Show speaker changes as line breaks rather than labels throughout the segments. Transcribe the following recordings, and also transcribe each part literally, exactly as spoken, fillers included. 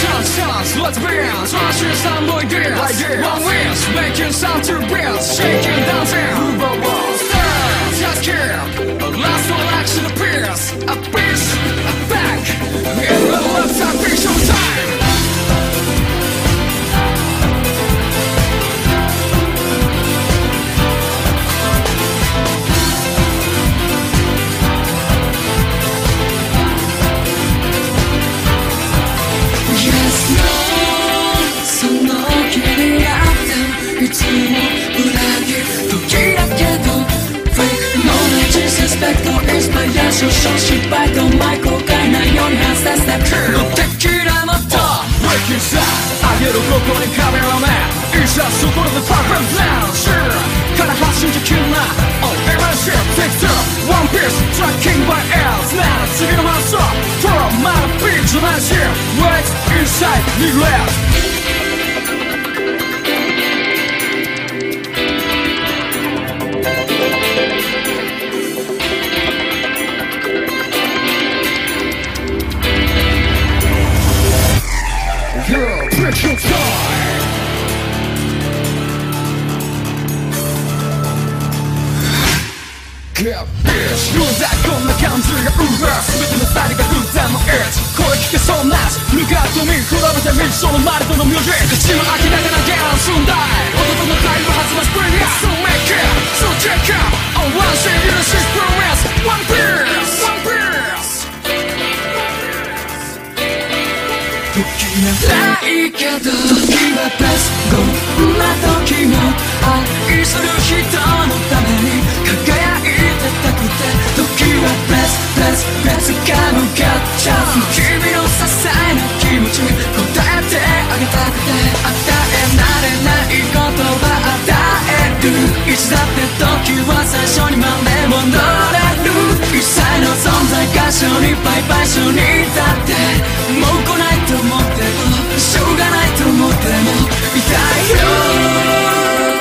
Chance, chance, let's bounce. Rush your sound boy dance. Like this. One wins, making sound to beats. Shaking, dancing. Move our walls. Dance, just kill. Last one action appears. A piece, a back. In the left side, be showtime. Inspiration 失敗と前後悔ないように外させた無敵なもっと Breaking side あげろここにカメラマンいざそこでパーフェクトダウンシューから発信できるな Oh, everyship takes two One piece tracking by else なら次の発想 For my beat じゃないし Wait inside neglect Breaking time Get bitch どうだこんな感じがうわ全てのスタイルが歌のエッジ声聞けそうなし Look at me 比べてみそのマリトのミュージック口も開きながらゲランすんだい男のタイム発売スプリング So make it So check out On one shade in the six promise One piece One piece 時ないけど時はベストどんな時も愛する人のために輝いてたくて時はベストベスト別かのガッチャ君の些細な気持ち答えてあげたくて与えられない言葉与えるいつだって時は最初にまで戻れる一切の存在が一緒にバイバイ一緒にだってもう来ないと思ってもしょうがないと思っても痛いよ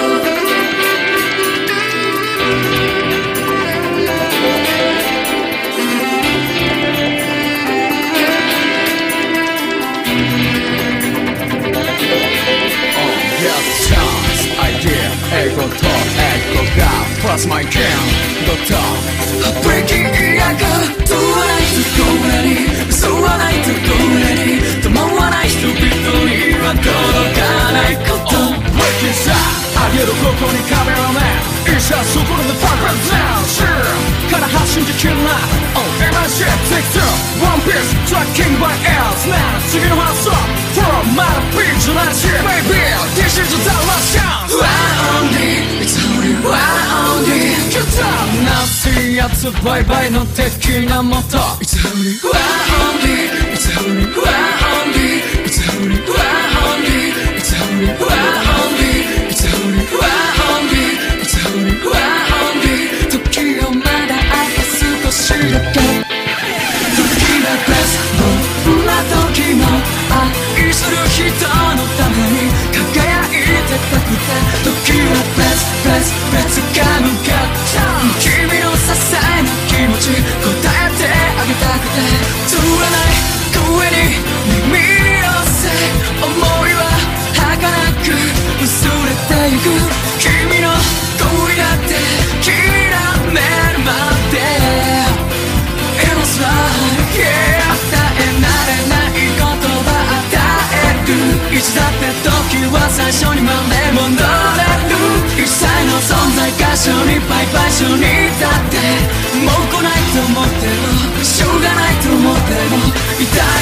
英語と英語が Plus my game ドット Breaking 嫌が問わないとこれに嘘はないとこれに止まわない人々には届かないこと Breaking side あげろここにカメラマンいざそこでパーフェクトダウンシューから発信できるな Oh, every shit takes two One piece tracking by else なら次の発想 For my beat じゃないし Baby, this is the last chance One only, it's only one only Get down なすやつバイバイの敵なもと It's only one only, it's only one only It's only one only, it's only one only It's only one only, it's only one only 時をまだあと少しだけ時はベストどんな時も愛する人のために輝いてたくて時はベストベスト別かのガッチャ君の些細な気持ち答えてあげたくて通らない声に耳をせ思いは儚く薄れてゆく君の恋だって諦めるまで It was like yeah 与えられない言葉与えるいつだって時は最初にまで戻れる一切の存在が一緒にバイバイ一緒にだってもう来ないと思ってもしょうがないと思っても痛い